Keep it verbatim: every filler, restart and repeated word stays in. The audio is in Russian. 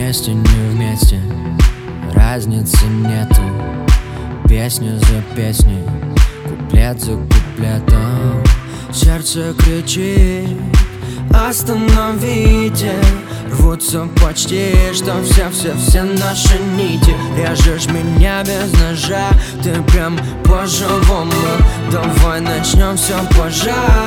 вместе, не вместе, разницы нету. Песня за песней, куплет за куплетом. Сердце кричит: остановите. Рвутся почти, что все-все-все наши нити. Режешь меня без ножа, ты прям по-живому. Давай начнем все пожар.